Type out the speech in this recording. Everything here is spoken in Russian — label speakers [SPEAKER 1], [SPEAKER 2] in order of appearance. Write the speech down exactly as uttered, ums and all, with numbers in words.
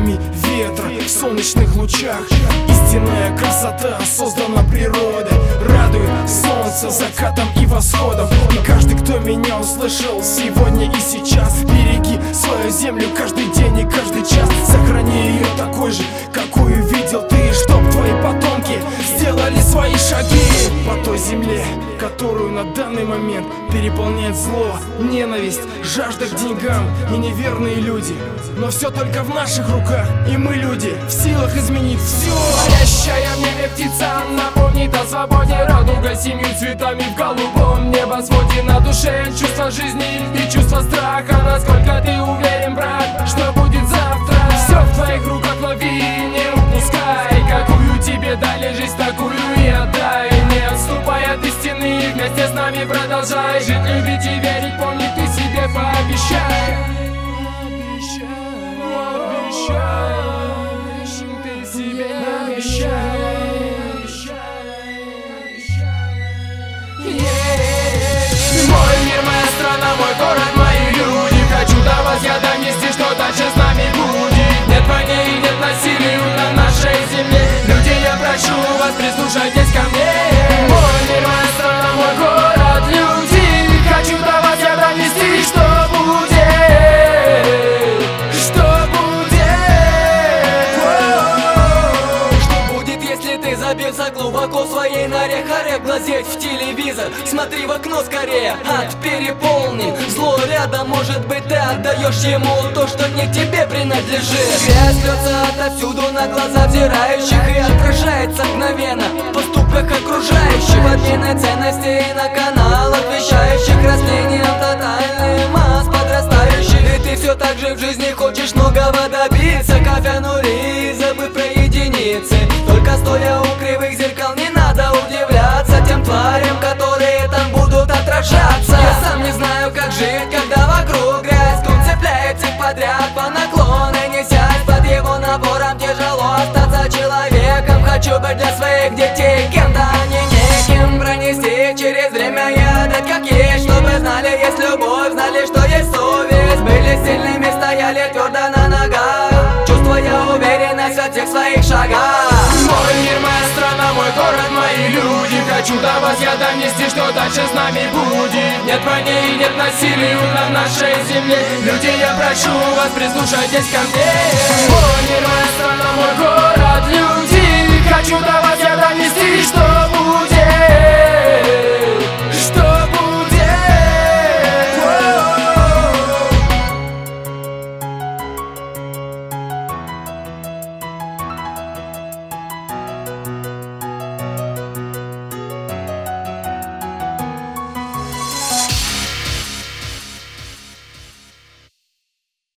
[SPEAKER 1] порывами ветра, в солнечных лучах. Истинная красота создана природой, радует солнце закатом и восходом. И каждый, кто меня услышал сегодня и сейчас, береги свою землю каждый день и каждый час. Сохрани ее такой же, какую видел ты, чтоб твои потомки сделали свои шаги по той земле, которую на данный момент переполняет зло, ненависть, жажда к деньгам и неверные люди. Но все только в наших руках, и мы, люди, в силах изменить все.
[SPEAKER 2] Парящая в небе птица напомнит о свободе, радуга семью цветами в голубом небосводе. На душе чувство жизни и чувство страха. Насколько ты уверен, брат, что будет завтра? Все в твоих руках, лови, не упускай. Какую тебе дали жизнь, такую и отдай. Не отступай от истины, вместе с нами продолжай жить, любить и верить, помни, ты себе пообещай. Ты себе обещай. Мой мир, моя страна, мой город, мои люди. Хочу до вас я донести, что дальше с нами будет. Нет войны и нет насилия на нашей земле. Люди, я прошу вас, прислушайтесь ко мне. Мой мир, моя страна, мой город, люди. Хочу до вас я донести, что будет. Что будет?
[SPEAKER 3] Что будет, если ты забился глубоко в своей норе? Харе глазеть в телевизор, смотри в окно скорее, ад переполнен. Зло рядом, может быть, ты отдаешь ему то, что не тебе принадлежит. Грязь льется отовсюду на глаза взирающих и отражается мгновенно в поступках окружающих. Подмены ценностей на каналах, вещающих растениям тотальный масс подрастающих. И ты все так же в жизни хочешь многого добиться. Кофе рис, забыв про единицы. Только стоя у кривых зеркал не надо удивляться тем тварям, которые там будут отражаться. Я сам не знаю, как жить, когда вокруг грязь. Кто цепляет всех подряд по наклону, не сядь под его напором. Тяжело остаться человеком. Хочу быть для своих детей кем-то, а не неким. Пронести через время и отдать как есть, чтобы знали, есть любовь, знали, что есть совесть. Были сильными, стояли твердо на ногах, чувствуя уверенность от всех своих шагах.
[SPEAKER 2] Мой мир, моя страна, мой город, мои люди. Хочу до вас я донести, что дальше с нами будет. Нет войны и нет насилия на нашей земле. Люди, я прошу вас, прислушайтесь ко мне. Мой мир, моя страна, мой город, люди. Хочу до вас я донести, что